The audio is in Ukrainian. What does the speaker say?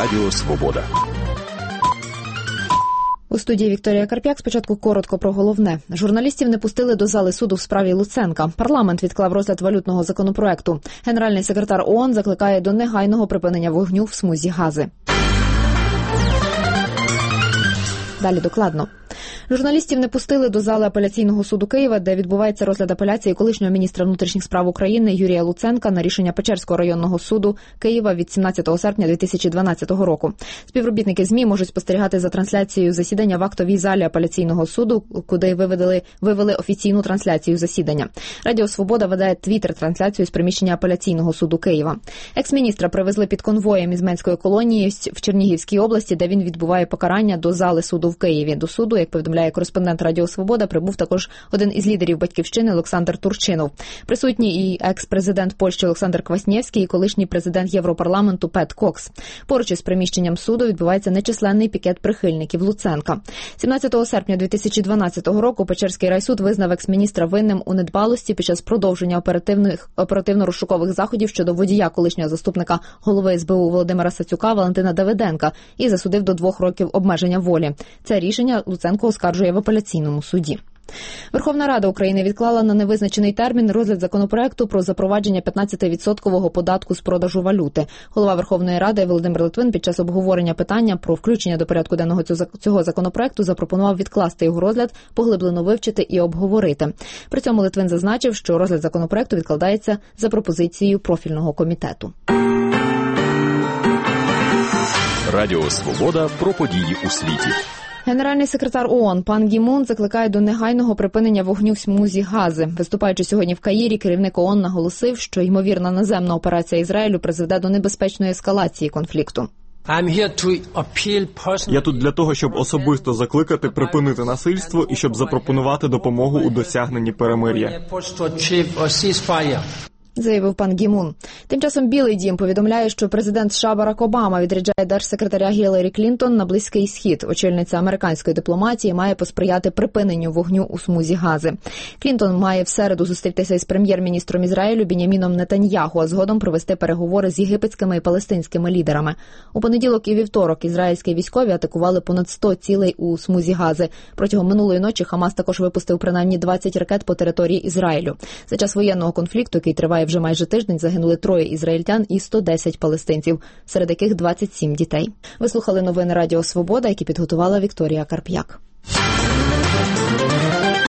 Радіо Свобода. У студії Вікторія Карп'як. Спочатку коротко про головне. Журналістів не пустили до зали суду в справі Луценка. Парламент відклав розгляд валютного законопроекту. Генеральний секретар ООН закликає до негайного припинення вогню в смузі Гази. Далі докладно. Журналістів не пустили до зали апеляційного суду Києва, де відбувається розгляд апеляції колишнього міністра внутрішніх справ України Юрія Луценка на рішення Печерського районного суду Києва від 17 серпня 2012 року. Співробітники ЗМІ можуть спостерігати за трансляцією засідання в актовій залі апеляційного суду, куди вивели офіційну трансляцію засідання. Радіо Свобода веде твіттер-трансляцію з приміщення апеляційного суду Києва. Екс-міністра привезли під конвоєм із Менської колонії в Чернігівській області, де він відбуває покарання, до зали суду в Києві. До суду, як повідомляє кореспондент Радіо Свобода, прибув також один із лідерів «Батьківщини» Олександр Турчинов. Присутній і екс-президент Польщі Олександр Кваснєвський і колишній президент Європарламенту Пет Кокс. Поруч із приміщенням суду відбувається нечисленний пікет прихильників Луценка. 17 серпня 2012 року Печерський райсуд визнав екс-міністра винним у недбалості під час продовження оперативно-розшукових заходів щодо водія колишнього заступника голови СБУ Володимира Сацюка Валентина Давиденка і засудив до 2 років обмеження волі. Це рішення Луценко оскаржує в апеляційному суді. Верховна Рада України відклала на невизначений термін розгляд законопроекту про запровадження 15% податку з продажу валюти. Голова Верховної Ради Володимир Литвин під час обговорення питання про включення до порядку денного цього законопроекту запропонував відкласти його розгляд, поглиблено вивчити і обговорити. При цьому Литвин зазначив, що розгляд законопроекту відкладається за пропозицією профільного комітету. Радіо Свобода про події у світі. Генеральний секретар ООН Пан Гі Мун закликає до негайного припинення вогню в смузі Гази. Виступаючи сьогодні в Каїрі, керівник ООН наголосив, що ймовірна наземна операція Ізраїлю призведе до небезпечної ескалації конфлікту. Я тут для того, щоб особисто закликати припинити насильство і щоб запропонувати допомогу у досягненні перемир'я, заявив пан Гі Мун. Тим часом Білий дім повідомляє, що президент США Барак Обама відряджає держсекретаря Гіларі Клінтон на Близький Схід. Очільниця американської дипломатії має посприяти припиненню вогню у смузі Гази. Клінтон має в середу зустрітися із прем'єр-міністром Ізраїлю Біньяміном Нетаньяху, а згодом провести переговори з єгипетськими і палестинськими лідерами. У понеділок і вівторок ізраїльські військові атакували понад 100 цілей у смузі Гази. Протягом минулої ночі Хамас також випустив принаймні 20 ракет по території Ізраїлю. За час воєнного конфлікту, який триває вже майже тиждень, загинули 3 ізраїльтян і 110 палестинців, серед яких 27 дітей. Ви слухали новини Радіо Свобода, які підготувала Вікторія Карп'як.